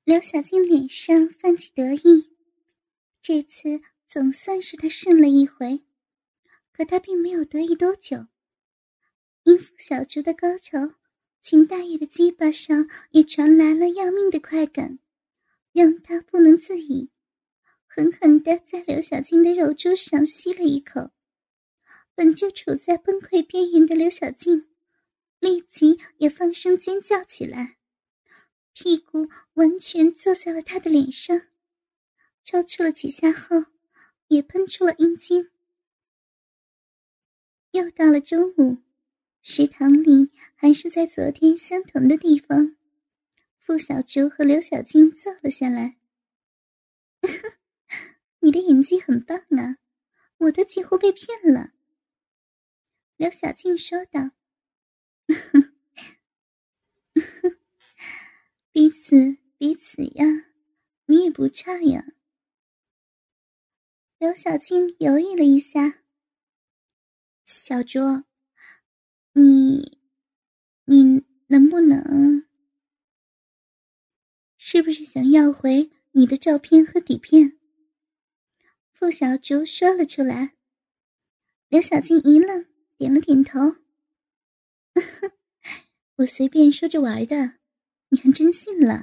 刘小静脸上泛起得意，这次总算是她胜了一回。可她并没有得意多久，因付小竹的高潮，秦大爷的鸡巴上也传来了要命的快感，让她不能自已，狠狠地在刘小静的肉珠上吸了一口。本就处在崩溃边缘的刘小静立即也放声尖叫起来，屁股完全坐在了他的脸上，抽搐了几下后也喷出了阴茎。又到了中午，食堂里还是在昨天相同的地方，付小竹和刘小静坐了下来。你的演技很棒啊，我都几乎被骗了。刘小静说道。彼此呀，你也不差呀。刘小静犹豫了一下。小竹，你能不能，是不是想要回你的照片和底片？付小竹说了出来。刘小静一愣，点了点头。我随便说着玩的，你还真信了。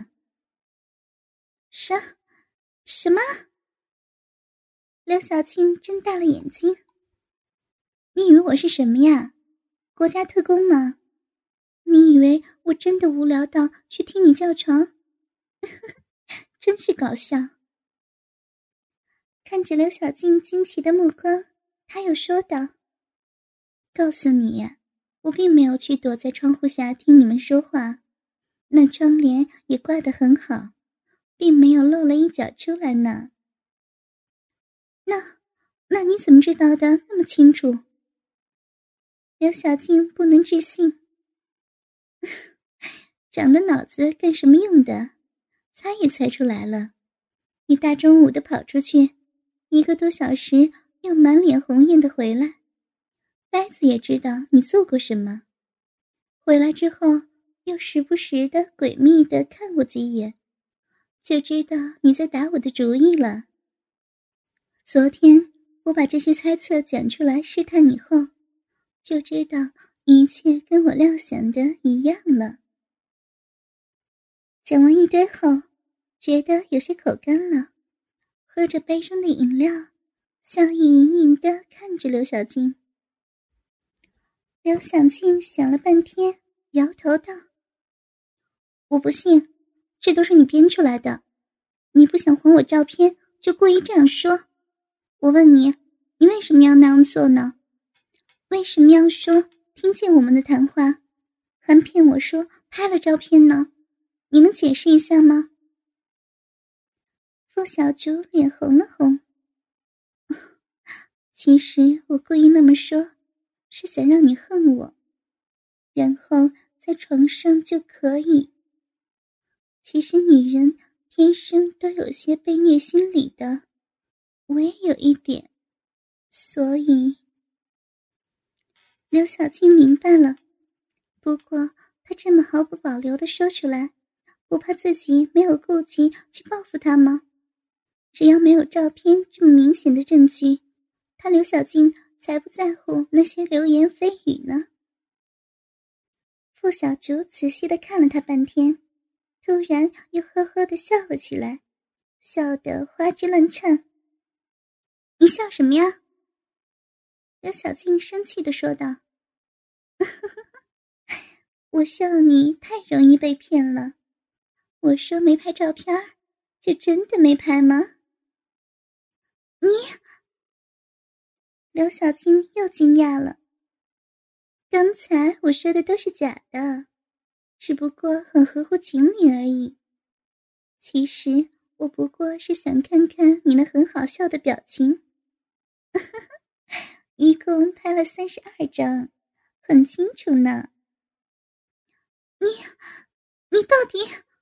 什么？刘小静睁大了眼睛。你以为我是什么呀？国家特工吗？你以为我真的无聊到去听你叫床？真是搞笑。看着刘小静惊奇的目光，他又说道：告诉你，我并没有去躲在窗户下听你们说话，那窗帘也挂得很好，并没有露了一角出来呢。那你怎么知道的那么清楚？刘小静不能置信。长的脑子干什么用的？猜也猜出来了。你大中午的跑出去，1个多小时又满脸红艳的回来，呆子也知道你做过什么。回来之后又时不时的诡秘的看我几眼，就知道你在打我的主意了。昨天我把这些猜测讲出来试探你后，就知道一切跟我料想的一样了。讲完一堆后，觉得有些口干了，喝着杯中的饮料，笑意盈盈地看着刘小静。刘小静想了半天，摇头道：我不信，这都是你编出来的。你不想还我照片，就故意这样说。我问你，你为什么要那样做呢？为什么要说听见我们的谈话，还骗我说拍了照片呢？你能解释一下吗？付小竹脸红了红。其实我故意那么说，是想让你恨我，然后在床上就可以。其实女人天生都有些被虐心理的，我也有一点，所以……刘小静明白了，不过她这么毫不保留地说出来，不怕自己没有顾忌去报复他吗？只要没有照片这么明显的证据，她刘小静才不在乎那些流言蜚语呢。付小竹仔细地看了他半天，突然又呵呵地笑了起来，笑得花枝乱颤。你笑什么呀？刘小静生气地说道。我笑你太容易被骗了。我说没拍照片，就真的没拍吗？你……刘小静又惊讶了。刚才我说的都是假的，只不过很合乎情理而已。其实我不过是想看看你那很好笑的表情。一共拍了32张，很清楚呢。你到底……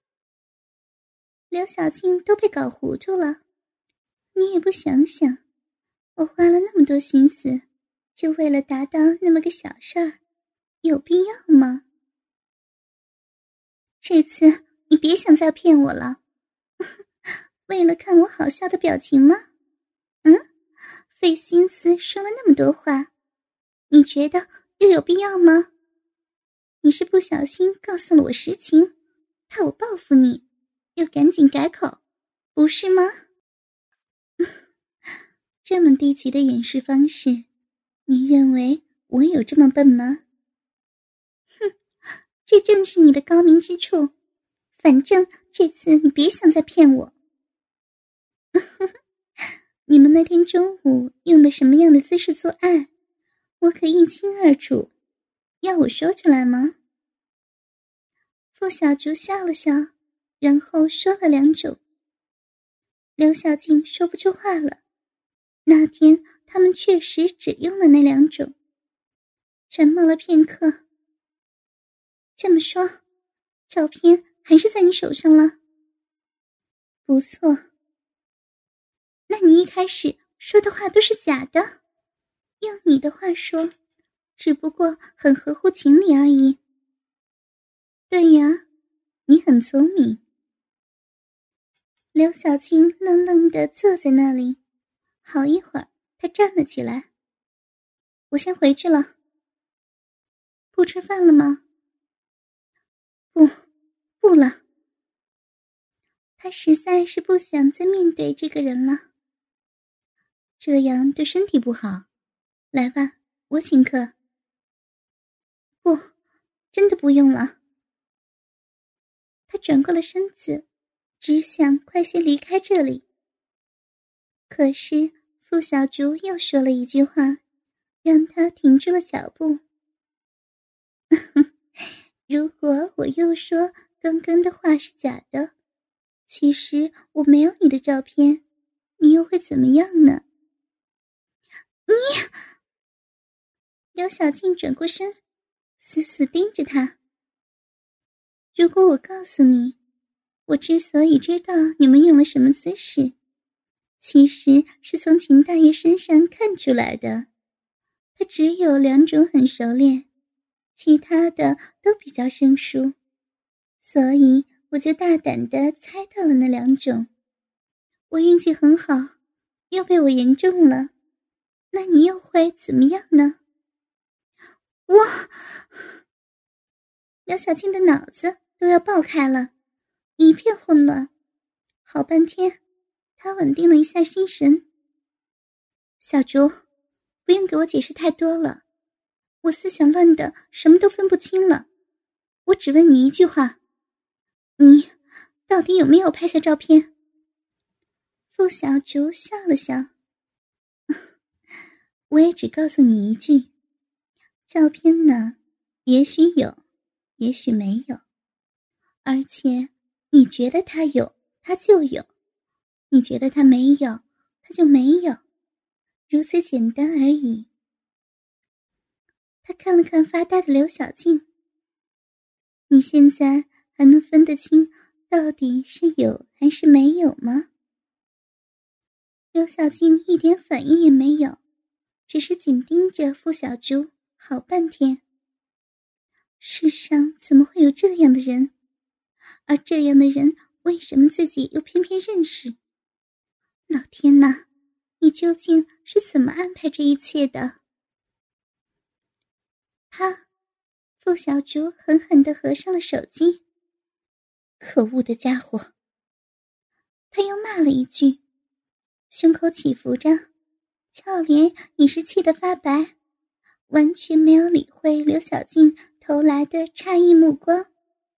刘小静都被搞糊涂了。你也不想想，我花了那么多心思，就为了达到那么个小事儿，有必要吗？这次你别想再骗我了， 为了看我好笑的表情吗？费心思说了那么多话，你觉得又有必要吗？你是不小心告诉了我实情，怕我报复你，又赶紧改口，不是吗？这么低级的掩饰方式，你认为我有这么笨吗？哼，这正是你的高明之处，反正这次你别想再骗我。你们那天中午用的什么样的姿势做爱，我可一清二楚，要我说出来吗？傅小竹笑了笑，然后说了2种。刘晓静说不出话了，那天他们确实只用了那2种。沉默了片刻，这么说，照片还是在你手上了？不错。那你一开始说的话都是假的，用你的话说，只不过很合乎情理而已。对呀，你很聪明。刘晓静愣愣地坐在那里，好一会儿，她站了起来。我先回去了。不吃饭了吗？不了。她实在是不想再面对这个人了。这样对身体不好。来吧，我请客。不，真的不用了。他转过了身子，只想快些离开这里。可是傅小竹又说了一句话，让他停住了脚步。如果我又说刚刚的话是假的，其实我没有你的照片，你又会怎么样呢？你！刘晓静转过身，死死盯着他。如果我告诉你，我之所以知道你们用了什么姿势，其实是从秦大爷身上看出来的。他只有2种很熟练，其他的都比较生疏，所以我就大胆地猜到了那2种。我运气很好，又被我言中了，那你又会怎么样呢？刘晓庆的脑子都要爆开了，一片混乱。好半天，他稳定了一下心神。小竹，不用给我解释太多了，我思想乱的什么都分不清了。我只问你一句话，你到底有没有拍下照片？傅小竹笑了笑。我也只告诉你一句，照片呢，也许有，也许没有。而且你觉得他有，他就有；你觉得他没有，他就没有，如此简单而已。他看了看发呆的刘晓静，你现在还能分得清到底是有还是没有吗？刘晓静一点反应也没有，只是紧盯着傅小竹好半天。世上怎么会有这样的人？而这样的人为什么自己又偏偏认识？老天哪，你究竟是怎么安排这一切的？傅小竹狠狠地合上了手机。可恶的家伙！他又骂了一句，胸口起伏着，俏脸已是气得发白，完全没有理会刘晓静投来的诧异目光。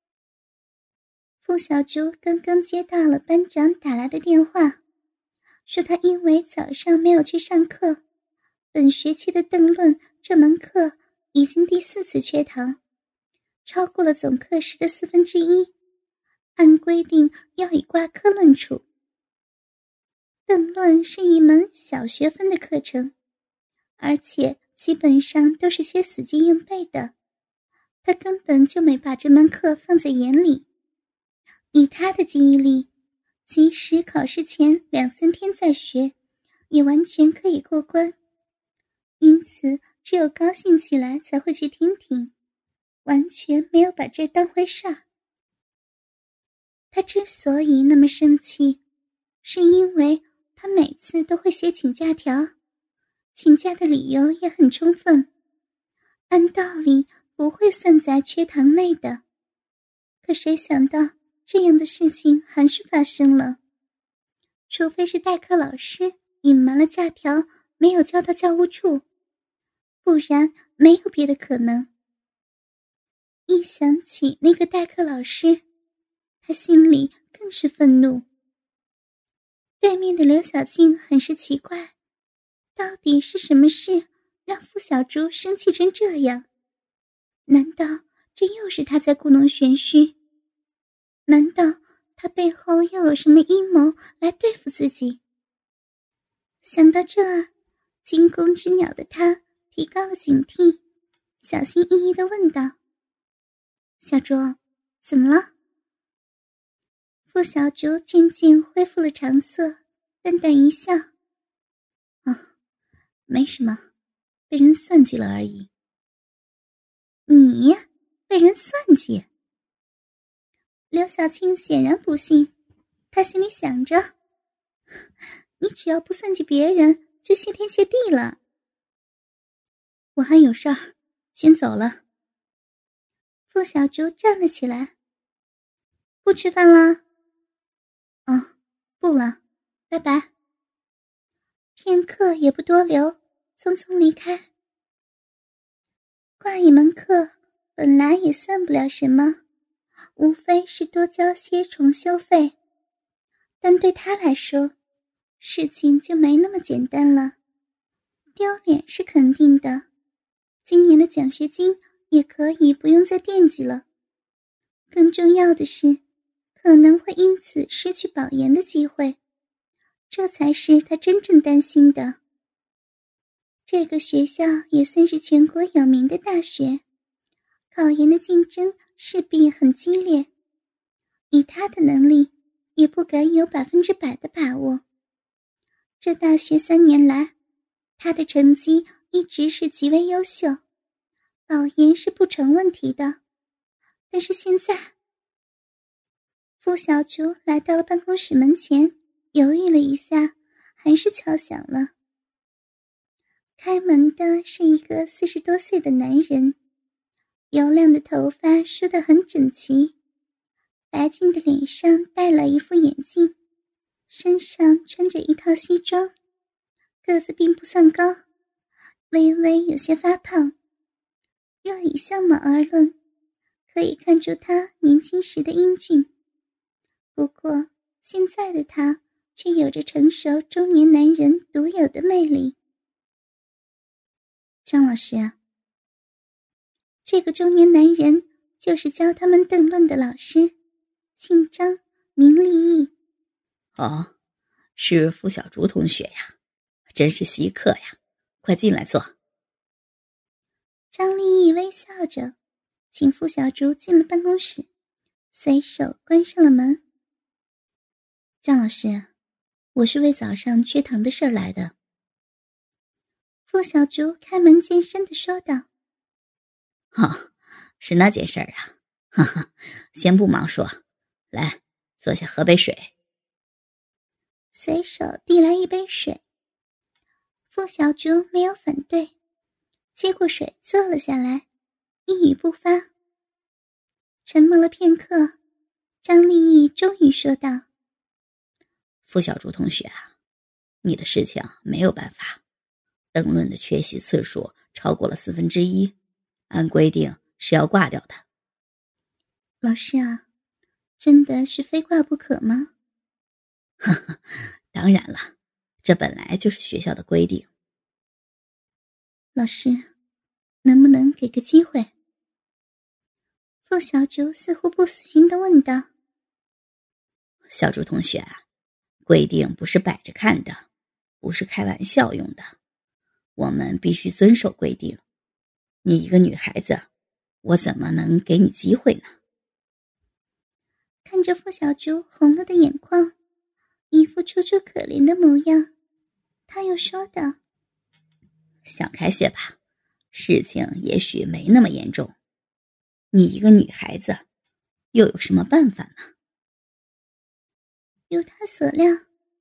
傅小竹刚刚接到了班长打来的电话，说他因为早上没有去上课，本学期的邓论这门课已经第4次缺堂，超过了总课时的1/4，按规定要以挂科论处。邓论是一门小学分的课程，而且基本上都是些死记硬背的，他根本就没把这门课放在眼里。以他的记忆力，即使考试前2-3天再学，也完全可以过关。因此只有高兴起来才会去听听，完全没有把这当回事儿。他之所以那么生气， 是因为他每次都会写请假条，请假的理由也很充分，按道理不会算在缺堂内的。可谁想到这样的事情还是发生了，除非是代课老师隐瞒了假条，没有交到教务处，不然没有别的可能。一想起那个代课老师，他心里更是愤怒。对面的刘晓庆很是奇怪，到底是什么事让傅小竹生气成这样？难道这又是他在故弄玄虚？难道他背后又有什么阴谋来对付自己？想到这儿，惊弓之鸟的他提高了警惕，小心翼翼地问道：小竹，怎么了？傅小竹渐渐恢复了常色，淡淡一笑：没什么，被人算计了而已。你被人算计？刘晓庆显然不信，他心里想着，你只要不算计别人，就谢天谢地了。我还有事儿，先走了。傅小竹站了起来。不吃饭啦？不了，拜拜。片刻也不多留，匆匆离开。挂一门课本来也算不了什么，无非是多交些重修费，但对他来说，事情就没那么简单了。丢脸是肯定的，今年的奖学金也可以不用再惦记了。更重要的是，可能会因此失去保研的机会，这才是他真正担心的。这个学校也算是全国有名的大学，考研的竞争势必很激烈，以他的能力也不敢有100%的把握。这大学3年来，他的成绩一直是极为优秀，保研是不成问题的。但是现在，傅小竹来到了办公室门前，犹豫了一下，还是敲响了。开门的是一个40多岁的男人，油亮的头发梳得很整齐，白净的脸上戴了一副眼镜，身上穿着一套西装，个子并不算高，微微有些发胖。若以相貌而论，可以看出他年轻时的英俊，不过现在的他却有着成熟中年男人独有的魅力。张老师啊，这个中年男人就是教他们邓论的老师，姓张，名立义。 哦，是傅小竹同学呀，真是稀客呀，快进来坐。 张立义微笑着请傅小竹进了办公室，随手关上了门。 张老师，我是为早上缺堂的事儿来的。 傅小竹开门见山地说道。 是那件事儿啊，哈哈，先不忙说，来，坐下喝杯水。 随手递来一杯水，傅小竹没有反对，接过水坐了下来，一语不发。沉默了片刻，张立义终于说道： 傅小竹同学啊，你的事情没有办法，邓论的缺席次数超过了1/4，按规定是要挂掉的。 老师啊，真的是非挂不可吗？ 当然了，这本来就是学校的规定。 老师，能不能给个机会？傅小竹似乎不死心地问道。 小竹同学啊，规定不是摆着看的，不是开玩笑用的，我们必须遵守规定。你一个女孩子，我怎么能给你机会呢？ 看着傅小竹红了的眼眶，一副楚楚可怜的模样，他又说道： 想开些吧，事情也许没那么严重。你一个女孩子，又有什么办法呢？ 如他所料，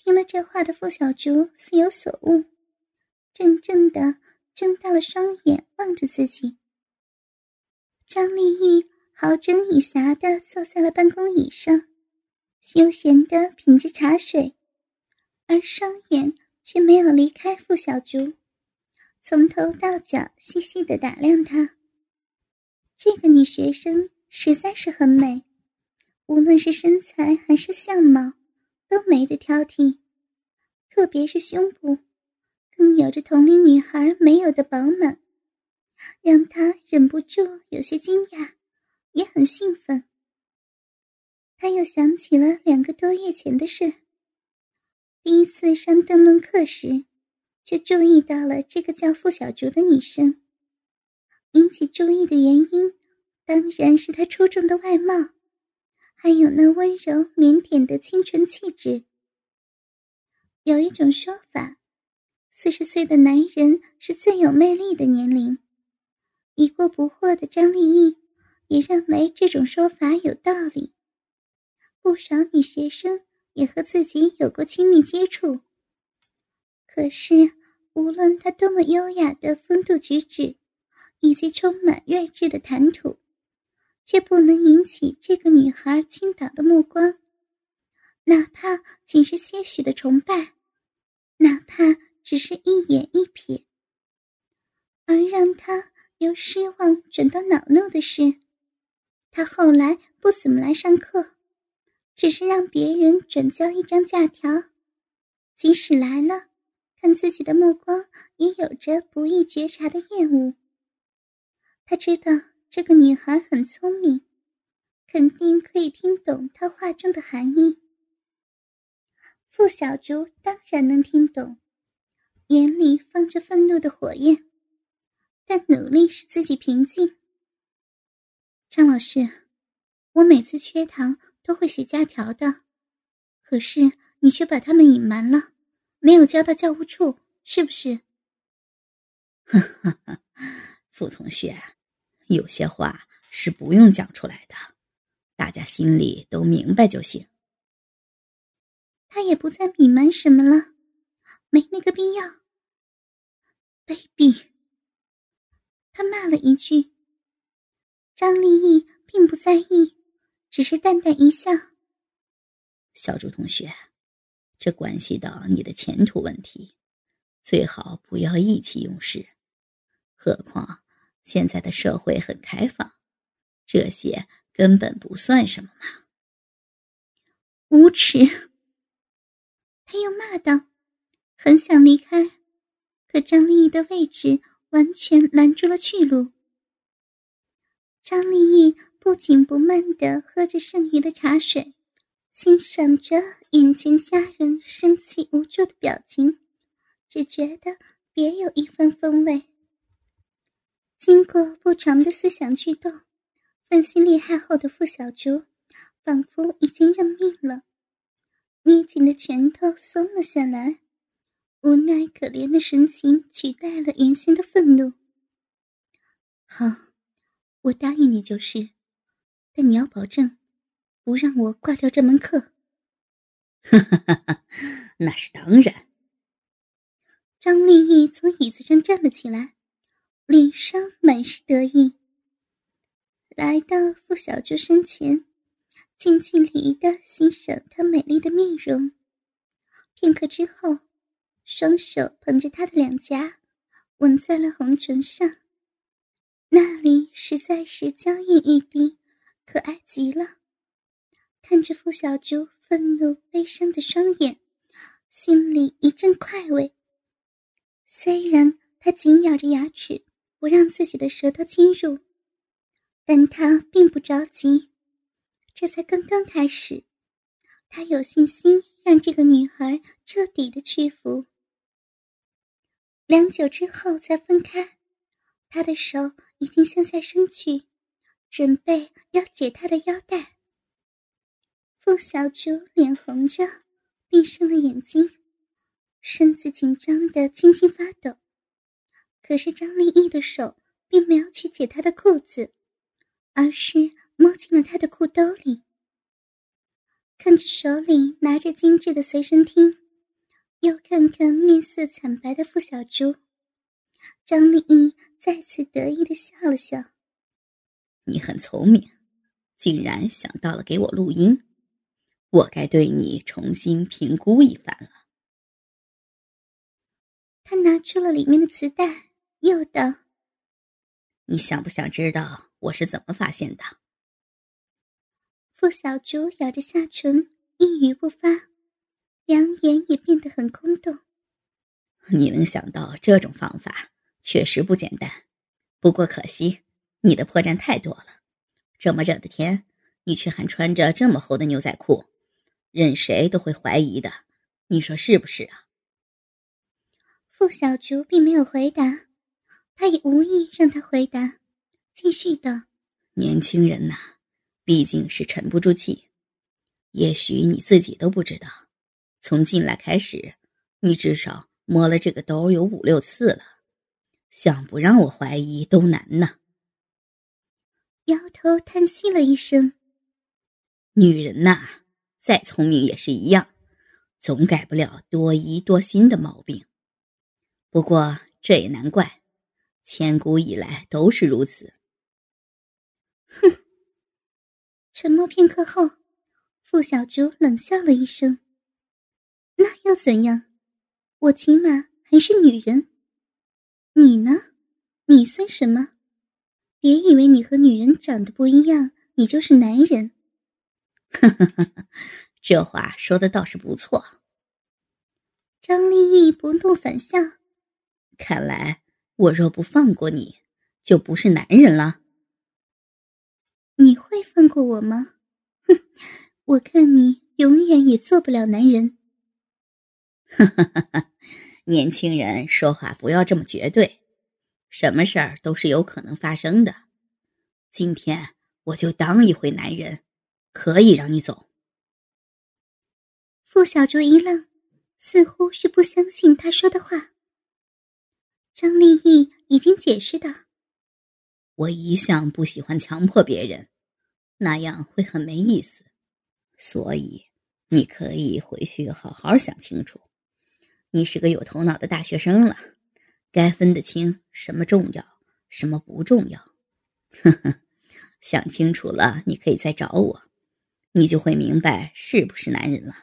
听了这话的傅小竹似有所悟，怔怔地睁大了双眼望着自己。张丽玉好整以暇地坐在了办公椅上，悠闲地品着茶水，而双眼却没有离开傅小竹，从头到脚细细地打量她。这个女学生实在是很美，无论是身材还是相貌都没得挑剔，特别是胸部更有着同龄女孩没有的饱满，让她忍不住有些惊讶，也很兴奋。她又想起了2个多月前的事，第一次上邓论课时就注意到了这个叫傅小竹的女生。引起注意的原因当然是她出众的外貌，还有那温柔腼腆的清纯气质。有一种说法，40岁的男人是最有魅力的年龄。已过不惑的张丽玉也认为这种说法有道理。不少女学生也和自己有过亲密接触。可是，无论她多么优雅的风度举止，以及充满睿智的谈吐，却不能引起这个女孩倾倒的目光，哪怕仅是些许的崇拜，哪怕只是一眼一瞥。而让她由失望转到恼怒的是，她后来不怎么来上课，只是让别人转交一张假条，即使来了，看自己的目光也有着不易觉察的厌恶。他知道这个女孩很聪明，肯定可以听懂她话中的含义。傅小竹当然能听懂，眼里放着愤怒的火焰，但努力使自己平静。张老师，我每次缺堂都会写假条的，可是你却把它们隐瞒了，没有交到教务处，是不是？ 傅同学，有些话是不用讲出来的，大家心里都明白就行。 他也不再隐瞒什么了，没那个必要。卑鄙！他骂了一句。张丽玉并不在意，只是淡淡一笑。 小朱同学，这关系到你的前途问题，最好不要意气用事。何况现在的社会很开放，这些根本不算什么嘛。 无耻！他又骂道，很想离开，可张丽玉的位置完全拦住了去路。张丽玉不紧不慢地喝着剩余的茶水，欣赏着眼前家人生气无助的表情，只觉得别有一番风味。经过不长的思想剧动，分析利害后的傅小竹仿佛已经认命了，捏紧的拳头松了下来，无奈可怜的神情取代了原先的愤怒。好，我答应你就是，但你要保证不让我挂掉这门课。 那是当然。 张丽玉从椅子上站了起来，脸上满是得意，来到傅小竹身前，近距离地欣赏她美丽的面容。片刻之后，双手捧着她的两颊，吻在了红唇上，那里实在是娇艳欲滴，可爱极了。看着傅小竹愤怒悲伤的双眼，心里一阵快慰。虽然她紧咬着牙齿，不让自己的舌头侵入，但她并不着急，这才刚刚开始。她有信心让这个女孩彻底的屈服。良久之后才分开，她的手已经向下伸去，准备要解她的腰带。傅小竹脸红着，闭上了眼睛，身子紧张得轻轻发抖。可是张丽玉的手并没有去解她的裤子，而是摸进了她的裤兜里。看着手里拿着精致的随身听， 又看看面色惨白的傅小竹，张丽颖再次得意地笑了笑。 你很聪明，竟然想到了给我录音，我该对你重新评估一番了。 他拿出了里面的磁带，又道： 你想不想知道我是怎么发现的？ 傅小竹咬着下唇，一语不发，两眼也变得很空洞。 你能想到这种方法，确实不简单。不过可惜，你的破绽太多了。这么热的天，你却还穿着这么厚的牛仔裤，任谁都会怀疑的。你说是不是啊？ 傅小竹并没有回答，他也无意让他回答，继续道： 年轻人呐，毕竟是沉不住气。也许你自己都不知道，从进来开始，你至少摸了这个兜有5、6次了，想不让我怀疑都难呢。 摇头叹息了一声。 女人呐，再聪明也是一样，总改不了多疑多心的毛病。不过这也难怪，千古以来都是如此。 哼！沉默片刻后，傅小竹冷笑了一声。那又怎样？我起码还是女人。你呢？你算什么？别以为你和女人长得不一样，你就是男人。 这话说的倒是不错。 张丽丽不怒反笑。 看来我若不放过你，就不是男人了。 你会放过我吗？哼，我看你永远也做不了男人。 年轻人说话不要这么绝对，什么事儿都是有可能发生的。今天我就当一回男人，可以让你走。 傅小竹一愣，似乎是不相信他说的话。张丽丽已经解释道： 我一向不喜欢强迫别人，那样会很没意思。所以你可以回去好好想清楚。你是个有头脑的大学生了，该分得清什么重要，什么不重要。呵呵，想清楚了，你可以再找我，你就会明白是不是男人了。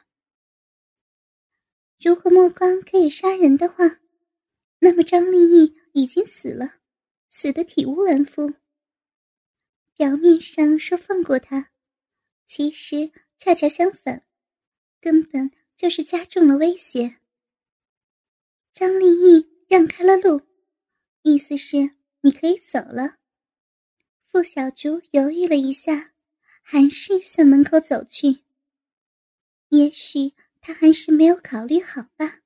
如果目光可以杀人的话，那么张丽丽已经死了，死得体无完肤。表面上说放过她，其实恰恰相反，根本就是加重了威胁。张丽丽让开了路，意思是你可以走了。傅小竹犹豫了一下，还是向门口走去。也许她还是没有考虑好吧。